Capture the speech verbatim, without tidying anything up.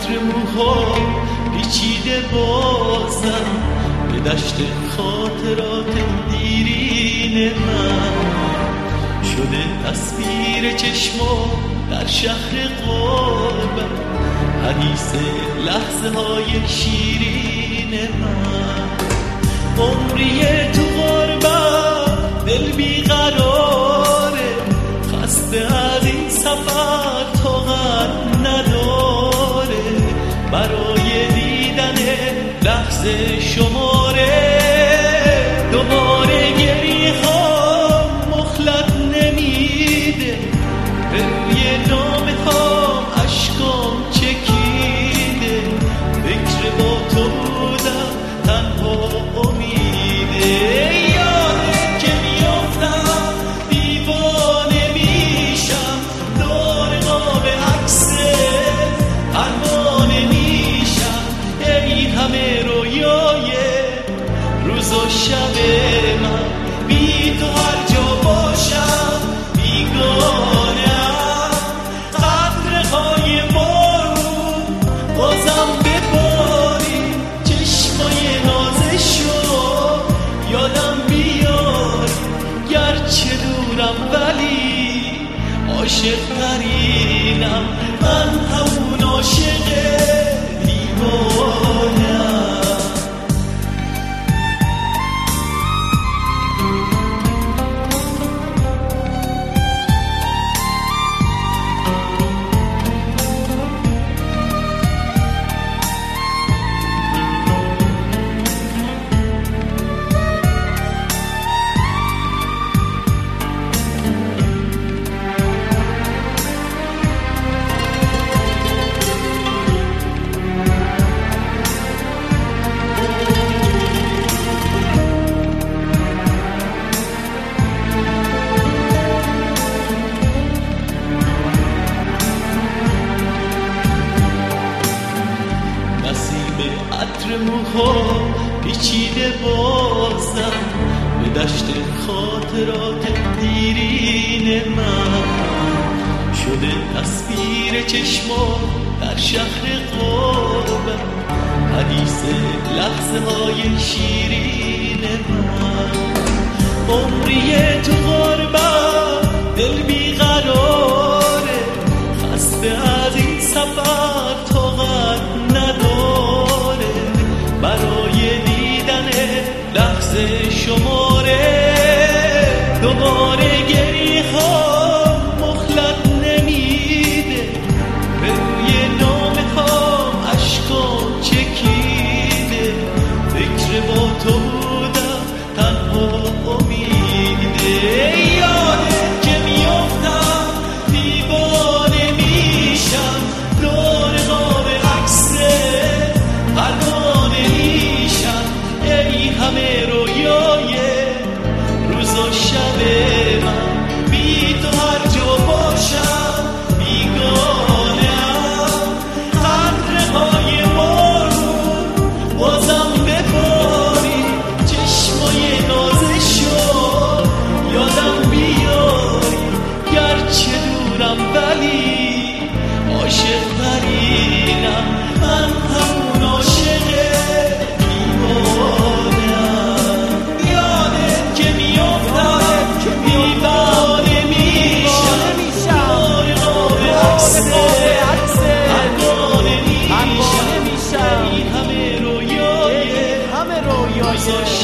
عطر موها پیچیده بازم به دشت خاطرات دیرین من شده تصویر چشما در شهر غربت، حدیث لحظه های شیرین من. عمری تو غربت دل بیقراره، خسته از این سفر طاقت نداره، برای دیدن لحظه شماره دوباره گریه ها مخلت نمیده، به روی نامه ها اشکام چکیده، فکر با تو بودم تنها امیده. یاده که میافتم دیوانه میشم، دور قاب عکسه پروانه میشم، ای همه رویای روز و شب من، بی تو هر جا باشم بیگانم، قطرهای بارون بازم بباری، چشمای نازشو یادم بیاری، گرچه دورم ولی عاشق ترینم، من همون عاشق دیوانم. عطر موها پیچیده بازم به دشت خاطرات دیرین من شده تصویر چشما در شهر غربت، حدیث لحظه های شیرین من. عمری تو غربت دل بیقراره، خسته از این سفر طاقت نداره، برای دیدن لحظه شماره دوباره گریه ها مخلت نمیده، به روی نامه ها اشکام چکیده، فکر با تو بودم تنها امیده. یاده که میافتم دیوانه میشم، دور قاب عکسه پروانه میشم، ای همه رویای روز و شب من، بی تو هر جا باشم بیگانم، قطرهای بارون بازم بباری، چشمای نازشو یادم بیاری، گرچه دورم ولی عاشق ترینم، من همون عاشق دیوانم. یاده که میافتم دیوانه میشم، دور قاب عکسه پروانه میشم، ای همه رویای روز